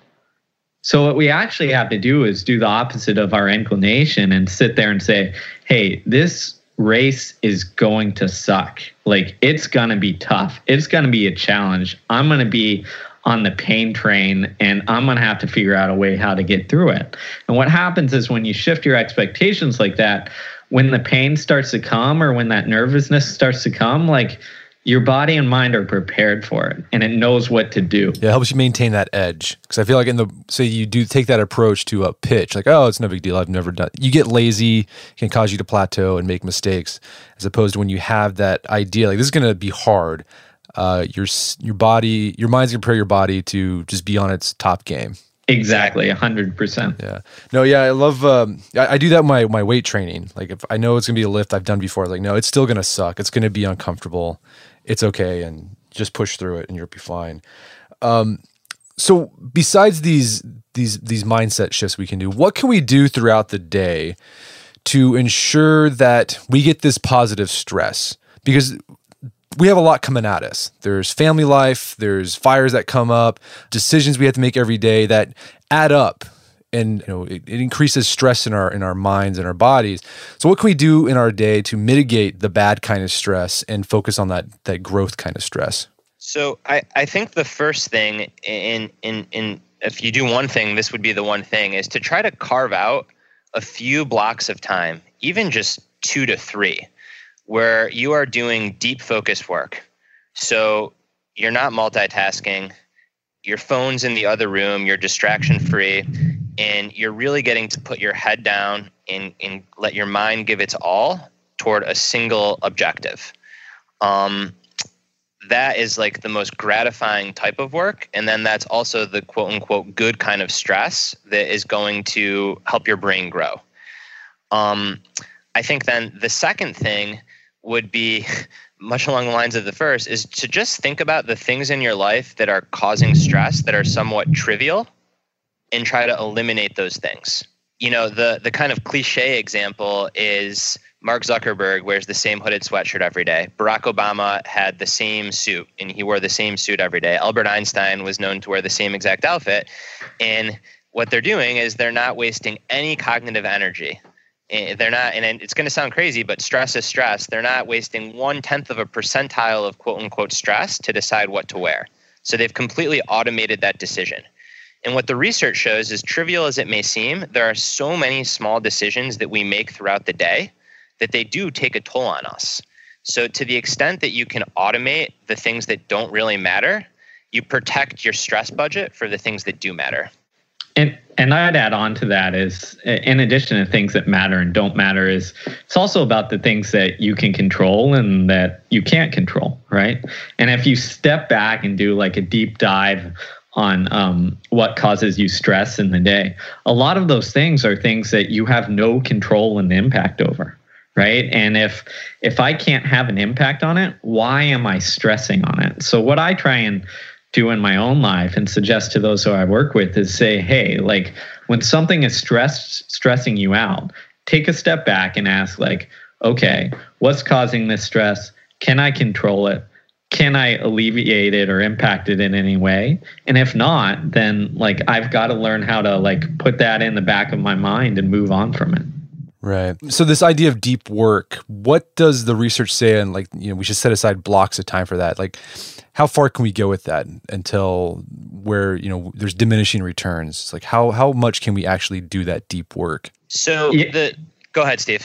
So what we actually have to do is do the opposite of our inclination and sit there and say, hey, this race is going to suck. Like it's going to be tough. It's going to be a challenge. I'm going to be on the pain train and I'm going to have to figure out a way how to get through it. And what happens is when you shift your expectations like that, when the pain starts to come or when that nervousness starts to come, like your body and mind are prepared for it and it knows what to do. Yeah, it helps you maintain that edge. Because I feel like in the, say you do take that approach to a pitch, like, oh, it's no big deal, I've never done, you get lazy, it can cause you to plateau and make mistakes, as opposed to when you have that idea, like this is going to be hard, uh, your your body, your mind's going to prepare your body to just be on its top game. Exactly, one hundred percent. Yeah. No, yeah, I love, um, I, I do that in my, my weight training. Like if I know it's going to be a lift I've done before, like, no, it's still going to suck. It's going to be uncomfortable. It's okay, and just push through it and you'll be fine. Um, so besides these these these mindset shifts we can do, what can we do throughout the day to ensure that we get this positive stress? Because we have a lot coming at us. There's family life, there's fires that come up, decisions we have to make every day that add up. And you know, it, it increases stress in our in our minds and our bodies. So what can we do in our day to mitigate the bad kind of stress and focus on that that growth kind of stress? So I, I think the first thing in in in if you do one thing, this would be the one thing, is to try to carve out a few blocks of time, even just two to three, where you are doing deep focus work. So you're not multitasking, your phone's in the other room, you're distraction free. And you're really getting to put your head down and, and let your mind give its all toward a single objective. Um, that is like the most gratifying type of work. And then that's also the quote unquote good kind of stress that is going to help your brain grow. Um, I think then the second thing would be much along the lines of the first, is to just think about the things in your life that are causing stress that are somewhat trivial, and try to eliminate those things. You know, the the kind of cliche example is Mark Zuckerberg wears the same hooded sweatshirt every day. Barack Obama had the same suit and he wore the same suit every day. Albert Einstein was known to wear the same exact outfit. And what they're doing is they're not wasting any cognitive energy. They're not, and it's going to sound crazy, but stress is stress. They're not wasting one tenth of a percentile of quote unquote stress to decide what to wear. So they've completely automated that decision. And what the research shows is, trivial as it may seem, there are so many small decisions that we make throughout the day that they do take a toll on us. So to the extent that you can automate the things that don't really matter, you protect your stress budget for the things that do matter. And and I'd add on to that is, in addition to things that matter and don't matter, is it's also about the things that you can control and that you can't control, right? And if you step back and do like a deep dive on um, what causes you stress in the day, a lot of those things are things that you have no control and impact over, right? And if if I can't have an impact on it, why am I stressing on it? So what I try and do in my own life and suggest to those who I work with is say, hey, like when something is stressed, stressing you out, take a step back and ask like, okay, what's causing this stress? Can I control it? Can I alleviate it or impact it in any way? And if not, then like I've got to learn how to like put that in the back of my mind and move on from it. Right. So this idea of deep work, what does the research say? And like, you know, we should set aside blocks of time for that. Like, how far can we go with that until where, you know, there's diminishing returns? Like how, how much can we actually do that deep work? So yeah. the, go ahead, Steve.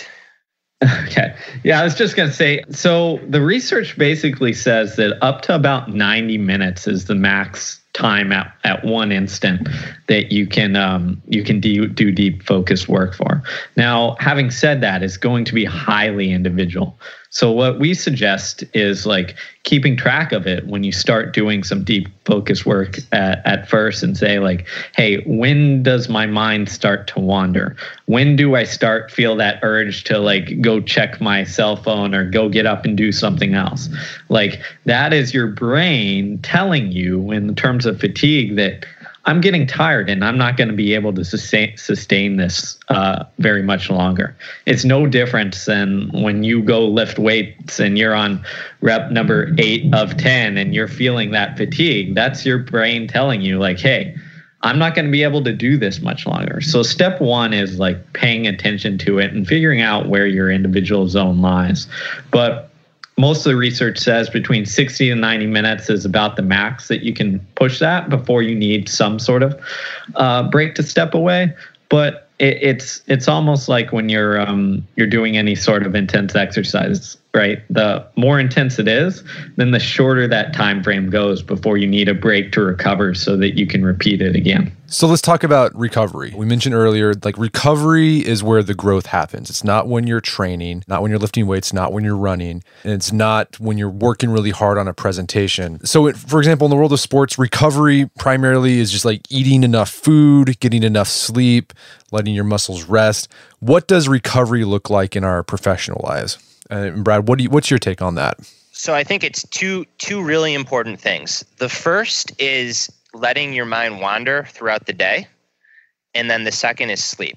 Okay. Yeah, I was just going to say, so the research basically says that up to about ninety minutes is the max time at, at one instant that you can um, you can do, do deep focused work for. Now, having said that, it's going to be highly individual. So what we suggest is like keeping track of it when you start doing some deep focus work at, at first and say like, hey, when does my mind start to wander? When do I start feel that urge to like go check my cell phone or go get up and do something else? Like that is your brain telling you in terms of fatigue that I'm getting tired and I'm not going to be able to sustain, sustain this uh, very much longer. It's no different than when you go lift weights and you're on rep number eight of ten and you're feeling that fatigue. That's your brain telling you like, hey, I'm not going to be able to do this much longer. So step one is like paying attention to it and figuring out where your individual zone lies. But most of the research says between sixty and ninety minutes is about the max that you can push that before you need some sort of uh, break to step away. But it, it's it's almost like when you're um, you're doing any sort of intense exercise, right? The more intense it is, then the shorter that time frame goes before you need a break to recover so that you can repeat it again. So let's talk about recovery. We mentioned earlier, like recovery is where the growth happens. It's not when you're training, not when you're lifting weights, not when you're running, and it's not when you're working really hard on a presentation. So it, for example, in the world of sports, recovery primarily is just like eating enough food, getting enough sleep, letting your muscles rest. What does recovery look like in our professional lives? Uh, Brad, what do you, what's your take on that? So I think it's two two really important things. The first is letting your mind wander throughout the day, and then the second is sleep.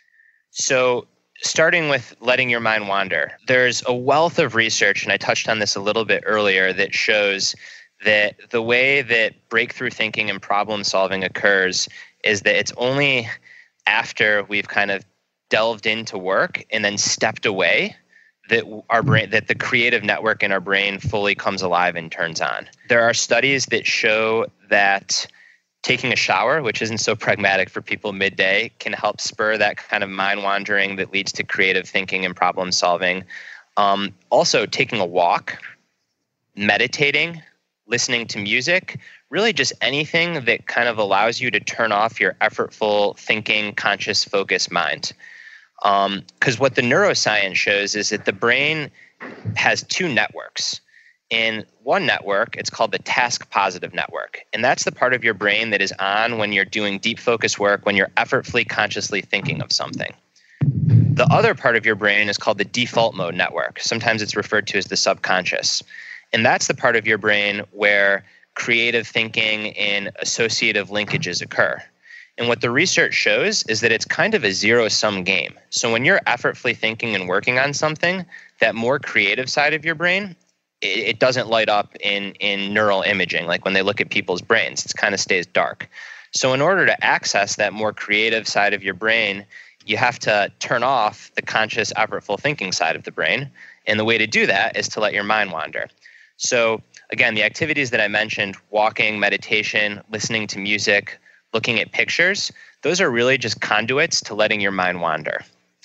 So starting with letting your mind wander, there's a wealth of research, and I touched on this a little bit earlier, that shows that the way that breakthrough thinking and problem solving occurs is that it's only after we've kind of delved into work and then stepped away that our brain, that the creative network in our brain fully comes alive and turns on. There are studies that show that taking a shower, which isn't so pragmatic for people midday, can help spur that kind of mind wandering that leads to creative thinking and problem solving. Um, also, taking a walk, meditating, listening to music, really just anything that kind of allows you to turn off your effortful thinking, conscious, focused mind. Because um, what the neuroscience shows is that the brain has two networks. In one network, it's called the task positive network. And that's the part of your brain that is on when you're doing deep focus work, when you're effortfully, consciously thinking of something. The other part of your brain is called the default mode network. Sometimes it's referred to as the subconscious. And that's the part of your brain where creative thinking and associative linkages occur. And what the research shows is that it's kind of a zero-sum game. So when you're effortfully thinking and working on something, that more creative side of your brain, it, it doesn't light up in, in neural imaging. Like when they look at people's brains, it kind of stays dark. So in order to access that more creative side of your brain, you have to turn off the conscious, effortful thinking side of the brain. And the way to do that is to let your mind wander. So again, the activities that I mentioned, walking, meditation, listening to music, looking at pictures, those are really just conduits to letting your mind wander.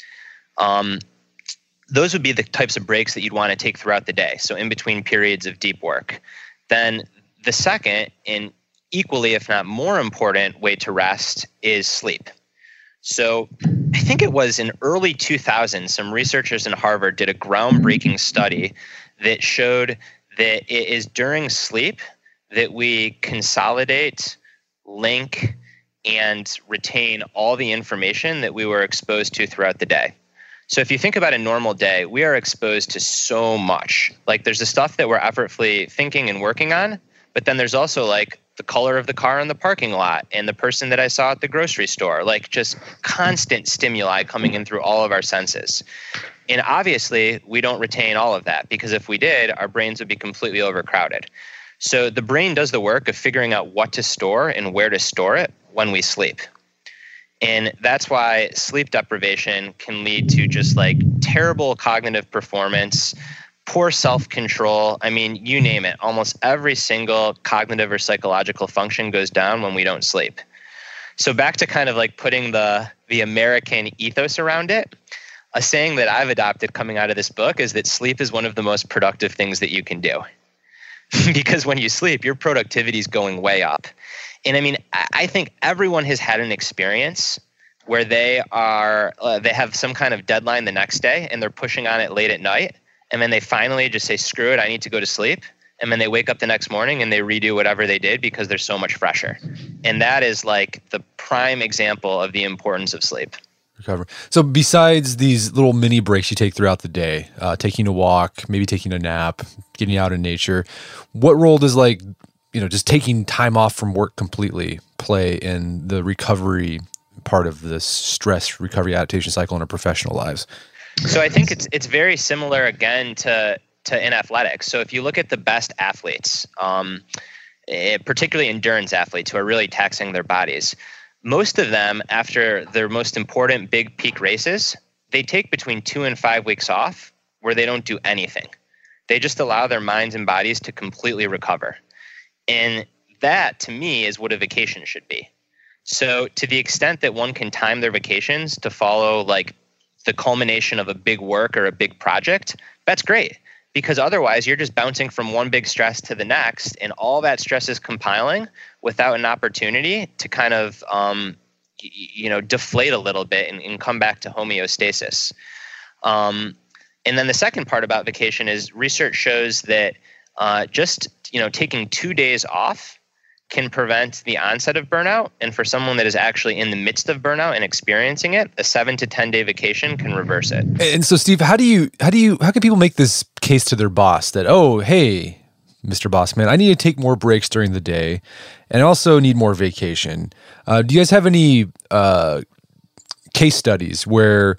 Um, those would be the types of breaks that you'd want to take throughout the day, so in between periods of deep work. Then the second, and equally if not more important way to rest, is sleep. So I think it was in early two thousand, some researchers in Harvard did a groundbreaking study that showed that it is during sleep that we consolidate, link, and retain all the information that we were exposed to throughout the day. So if you think about a normal day, we are exposed to so much. Like there's the stuff that we're effortlessly thinking and working on, but then there's also like the color of the car in the parking lot and the person that I saw at the grocery store, like just constant stimuli coming in through all of our senses. And obviously, we don't retain all of that because if we did, our brains would be completely overcrowded. So the brain does the work of figuring out what to store and where to store it when we sleep. And that's why sleep deprivation can lead to just like terrible cognitive performance, poor self-control. I mean, you name it. Almost every single cognitive or psychological function goes down when we don't sleep. So back to kind of like putting the, the American ethos around it, a saying that I've adopted coming out of this book is that sleep is one of the most productive things that you can do. Because when you sleep, your productivity is going way up. And I mean, I think everyone has had an experience where they are, uh, they have some kind of deadline the next day and they're pushing on it late at night. And then they finally just say, screw it, I need to go to sleep. And then they wake up the next morning and they redo whatever they did because they're so much fresher. And that is like the prime example of the importance of sleep. Recover. So besides these little mini breaks you take throughout the day, uh, taking a walk, maybe taking a nap, getting out in nature, what role does like, you know, just taking time off from work completely play in the recovery part of this stress recovery adaptation cycle in our professional lives? So I think it's it's very similar again to to in athletics. So if you look at the best athletes, um, particularly endurance athletes who are really taxing their bodies, most of them, after their most important big peak races, they take between two and five weeks off where they don't do anything. They just allow their minds and bodies to completely recover. And that, to me, is what a vacation should be. So to the extent that one can time their vacations to follow like the culmination of a big work or a big project, that's great. Because otherwise, you're just bouncing from one big stress to the next, and all that stress is compiling without an opportunity to kind of, um, y- you know, deflate a little bit and, and come back to homeostasis. Um, and then the second part about vacation is research shows that uh, just, you know, taking two days off can prevent the onset of burnout. And for someone that is actually in the midst of burnout and experiencing it, a seven to ten day vacation can reverse it. And so, Steve, how do you, how do you, how can people make this case to their boss that, oh, hey, Mister Boss Man, I need to take more breaks during the day and also need more vacation. Uh, do you guys have any uh, case studies where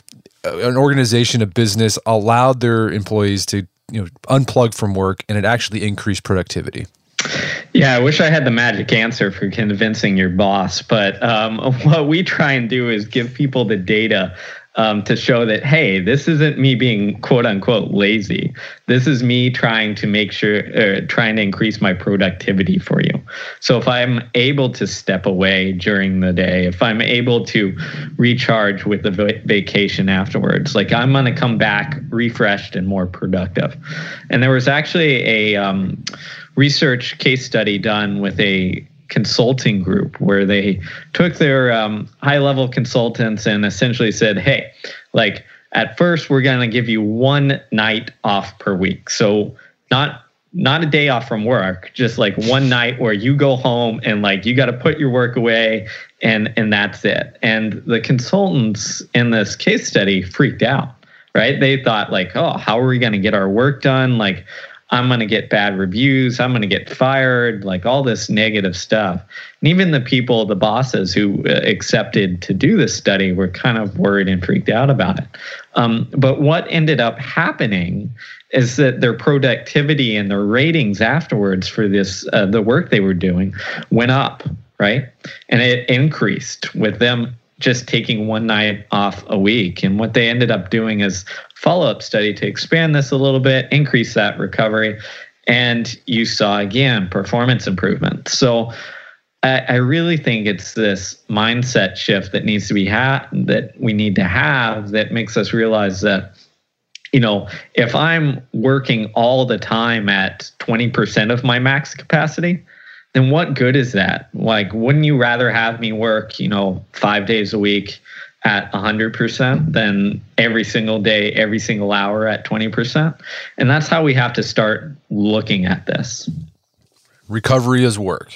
an organization, a business allowed their employees to, you know, unplug from work and it actually increased productivity? Yeah, I wish I had the magic answer for convincing your boss, but um, what we try and do is give people the data um, to show that, hey, this isn't me being quote unquote lazy. This is me trying to make sure, uh, trying to increase my productivity for you. So if I'm able to step away during the day, if I'm able to recharge with the va- vacation afterwards, like I'm going to come back refreshed and more productive. And there was actually a um, research case study done with a consulting group where they took their um, high-level consultants and essentially said, hey, like at first we're going to give you one night off per week. So not not a day off from work, just like one night where you go home and like you got to put your work away and and that's it. And the consultants in this case study freaked out, right? They thought like, oh, how are we going to get our work done? Like, I'm going to get bad reviews. I'm going to get fired, like all this negative stuff. And even the people, the bosses who accepted to do this study were kind of worried and freaked out about it. Um, but what ended up happening is that their productivity and their ratings afterwards for this, uh, the work they were doing went up, right? And it increased with them just taking one night off a week. And what they ended up doing is follow-up study to expand this a little bit, increase that recovery, and you saw, again, performance improvement. So I, I really think it's this mindset shift that needs to be ha- that we need to have that makes us realize that, you know, if I'm working all the time at twenty percent of my max capacity, then what good is that? Like, wouldn't you rather have me work, you know, five days a week at one hundred percent than every single day, every single hour at twenty percent? And that's how we have to start looking at this. Recovery is work.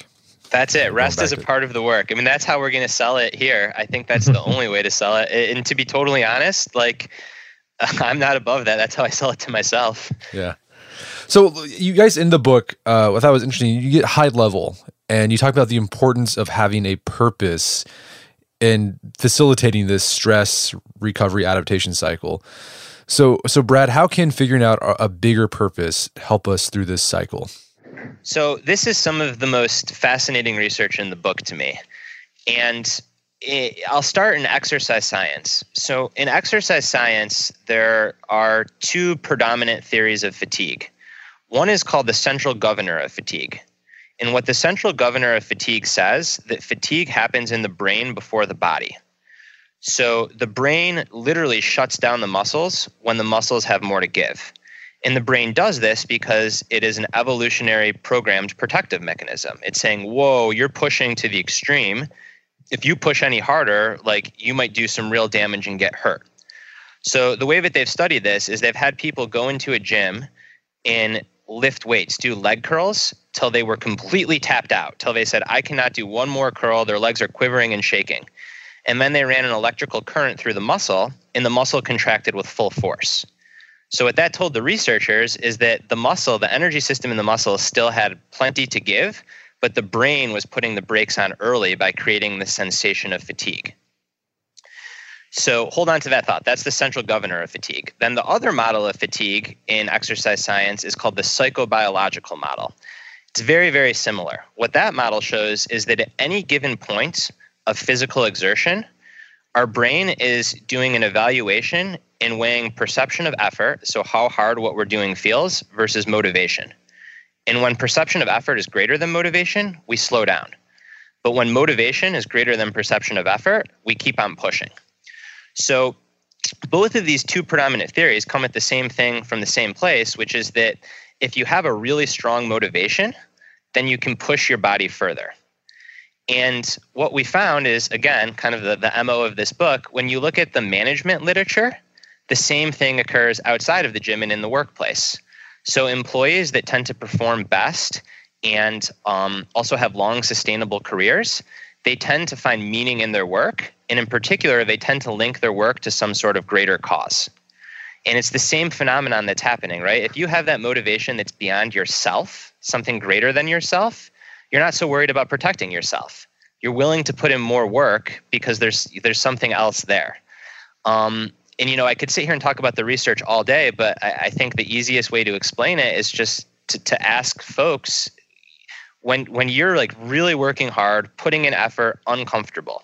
That's it. Rest is a part of the work. I mean, that's how we're going to sell it here. I think that's the only way to sell it. And to be totally honest, like I'm not above that. That's how I sell it to myself. Yeah. So you guys in the book, uh, what I thought was interesting, you get high level and you talk about the importance of having a purpose in facilitating this stress recovery adaptation cycle. So, so Brad, how can figuring out a bigger purpose help us through this cycle? So this is some of the most fascinating research in the book to me. And it, I'll start in exercise science. So in exercise science, there are two predominant theories of fatigue. One is called the central governor of fatigue. And what the central governor of fatigue says, that fatigue happens in the brain before the body. So the brain literally shuts down the muscles when the muscles have more to give. And the brain does this because it is an evolutionary programmed protective mechanism. It's saying, whoa, you're pushing to the extreme. If you push any harder, like you might do some real damage and get hurt. So the way that they've studied this is they've had people go into a gym and lift weights, do leg curls till they were completely tapped out, till they said, I cannot do one more curl. Their legs are quivering and shaking. And then they ran an electrical current through the muscle and the muscle contracted with full force. So what that told the researchers is that the muscle, the energy system in the muscle still had plenty to give, but the brain was putting the brakes on early by creating the sensation of fatigue. So hold on to that thought. That's the central governor of fatigue. Then the other model of fatigue in exercise science is called the psychobiological model. It's very, very similar. What that model shows is that at any given point of physical exertion, our brain is doing an evaluation and weighing perception of effort, so how hard what we're doing feels, versus motivation. And when perception of effort is greater than motivation, we slow down. But when motivation is greater than perception of effort, we keep on pushing. So both of these two predominant theories come at the same thing from the same place, which is that if you have a really strong motivation, then you can push your body further. And what we found is, again, kind of the, the M O of this book, when you look at the management literature, the same thing occurs outside of the gym and in the workplace. So employees that tend to perform best and um, also have long sustainable careers, they tend to find meaning in their work. And in particular, they tend to link their work to some sort of greater cause. And it's the same phenomenon that's happening, right? If you have that motivation that's beyond yourself, something greater than yourself, you're not so worried about protecting yourself. You're willing to put in more work because there's there's something else there. Um, and, you know, I could sit here and talk about the research all day, but I, I think the easiest way to explain it is just to, to ask folks, when when you're like really working hard, putting in effort, uncomfortable,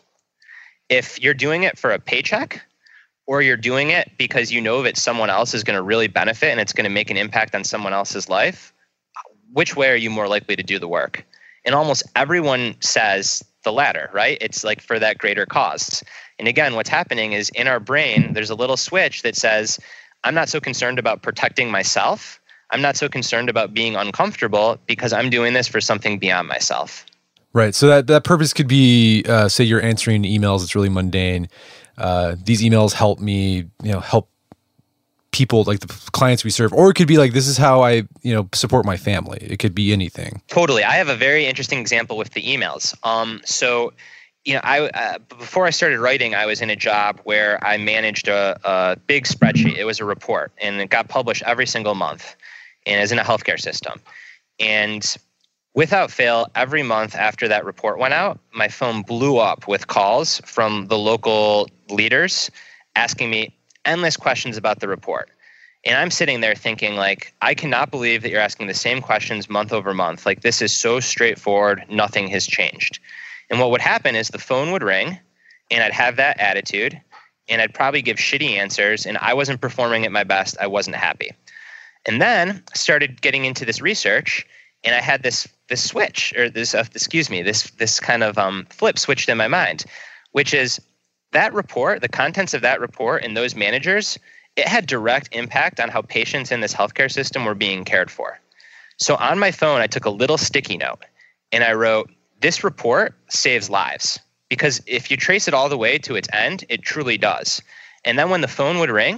if you're doing it for a paycheck or you're doing it because you know that someone else is going to really benefit and it's going to make an impact on someone else's life, which way are you more likely to do the work? And almost everyone says the latter, right? It's like for that greater cause. And again, what's happening is in our brain, there's a little switch that says, I'm not so concerned about protecting myself. I'm not so concerned about being uncomfortable because I'm doing this for something beyond myself. Right. So that, that purpose could be, uh, say you're answering emails, it's really mundane. Uh, these emails help me, you know, help people like the clients we serve, or it could be like, this is how I, you know, support my family. It could be anything. Totally. I have a very interesting example with the emails. Um, so, you know, I uh, before I started writing, I was in a job where I managed a, a big spreadsheet. It was a report, and it got published every single month, and it was in a healthcare system. And without fail, every month after that report went out, my phone blew up with calls from the local leaders asking me endless questions about the report. And I'm sitting there thinking, like, I cannot believe that you're asking the same questions month over month. Like, this is so straightforward. Nothing has changed. And what would happen is the phone would ring, and I'd have that attitude, and I'd probably give shitty answers, and I wasn't performing at my best. I wasn't happy. And then I started getting into this research, and I had this this switch, or this, uh, excuse me, this this kind of um, flip switched in my mind, which is that report, the contents of that report and those managers, it had direct impact on how patients in this healthcare system were being cared for. So on my phone, I took a little sticky note and I wrote, this report saves lives. Because if you trace it all the way to its end, it truly does. And then when the phone would ring,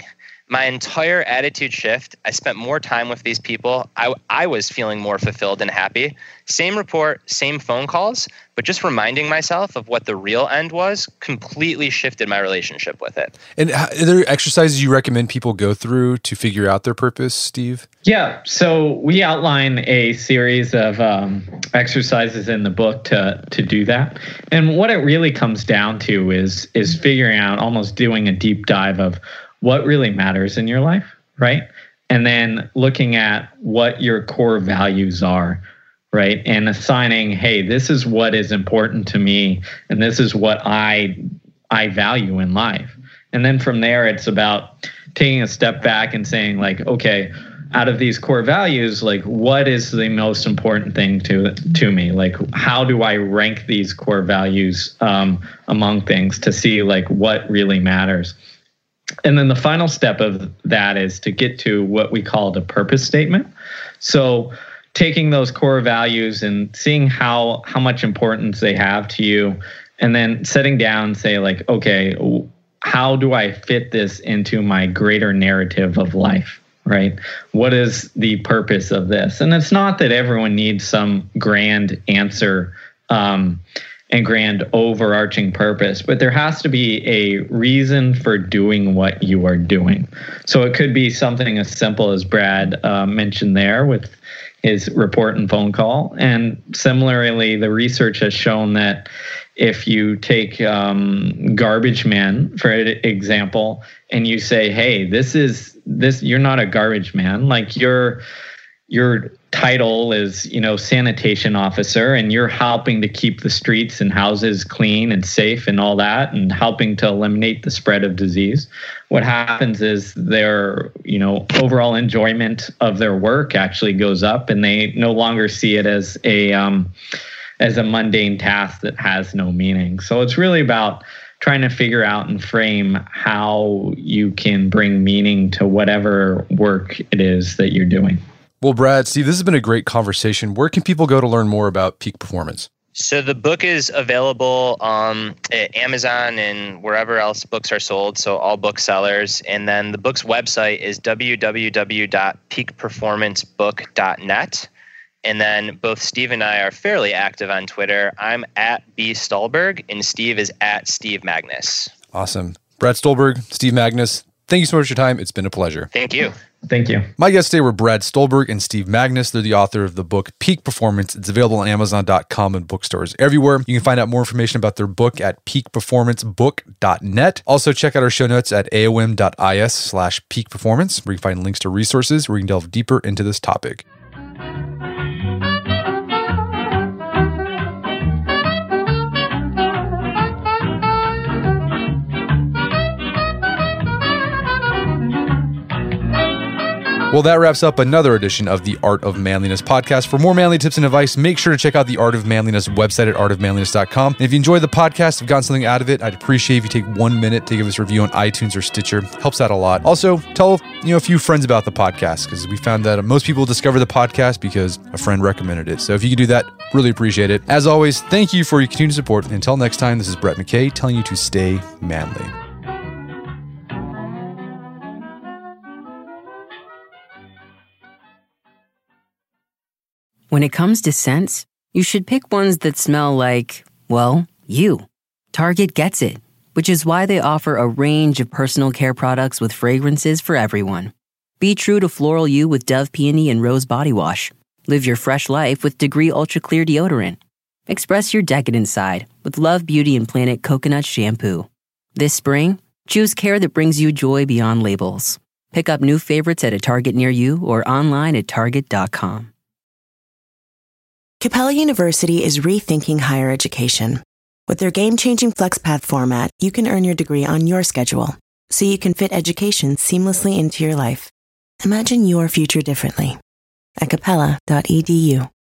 my entire attitude shift. I spent more time with these people. I, I was feeling more fulfilled and happy. Same report, same phone calls, but just reminding myself of what the real end was completely shifted my relationship with it. And are there exercises you recommend people go through to figure out their purpose, Steve? Yeah, so we outline a series of um, exercises in the book to to do that. And what it really comes down to is is figuring out, almost doing a deep dive of what really matters in your life, right? And then looking at what your core values are, right? And assigning, hey, this is what is important to me, and this is what I I value in life. And then from there, it's about taking a step back and saying, like, okay, out of these core values, like, what is the most important thing to to me? Like, how do I rank these core values um, among things to see, like, what really matters? And then the final step of that is to get to what we call the purpose statement. So taking those core values and seeing how how much importance they have to you, and then setting down and say, like, okay, how do I fit this into my greater narrative of life, right? What is the purpose of this? And it's not that everyone needs some grand answer um, and grand overarching purpose, but there has to be a reason for doing what you are doing. So it could be something as simple as Brad uh, mentioned there with his report and phone call. And similarly, the research has shown that if you take um, garbage man, for example, and you say, hey, this is this, you're not a garbage man, like your your title is, you know, sanitation officer, and you're helping to keep the streets and houses clean and safe and all that, and helping to eliminate the spread of disease. What happens is their, you know, overall enjoyment of their work actually goes up, and they no longer see it as a um, as a mundane task that has no meaning. So it's really about trying to figure out and frame how you can bring meaning to whatever work it is that you're doing. Well, Brad, Steve, this has been a great conversation. Where can people go to learn more about Peak Performance? So the book is available um, at Amazon and wherever else books are sold, so all booksellers. And then the book's website is w w w dot peak performance book dot net. And then both Steve and I are fairly active on Twitter. I'm at B Stulberg, and Steve is at Steve Magnus. Awesome. Brad Stulberg, Steve Magnus, thank you so much for your time. It's been a pleasure. Thank you. Thank you. My guests today were Brad Stulberg and Steve Magnus. They're the author of the book Peak Performance. It's available on amazon dot com and bookstores everywhere. You can find out more information about their book at peak performance book dot net. Also, check out our show notes at aom dot is slash peak performance, where you can find links to resources where you can delve deeper into this topic. Well, that wraps up another edition of the Art of Manliness podcast. For more manly tips and advice, make sure to check out the Art of Manliness website at art of manliness dot com. And if you enjoyed the podcast, have gotten something out of it, I'd appreciate if you take one minute to give us a review on iTunes or Stitcher. Helps out a lot. Also, tell you know a few friends about the podcast, because we found that most people discover the podcast because a friend recommended it. So if you could do that, really appreciate it. As always, thank you for your continued support. And until next time, this is Brett McKay telling you to stay manly. When it comes to scents, you should pick ones that smell like, well, you. Target gets it, which is why they offer a range of personal care products with fragrances for everyone. Be true to floral you with Dove Peony and Rose Body Wash. Live your fresh life with Degree Ultra Clear Deodorant. Express your decadent side with Love Beauty and Planet Coconut Shampoo. This spring, choose care that brings you joy beyond labels. Pick up new favorites at a Target near you or online at target dot com. Capella University is rethinking higher education. With their game-changing FlexPath format, you can earn your degree on your schedule, so you can fit education seamlessly into your life. Imagine your future differently at capella dot e d u.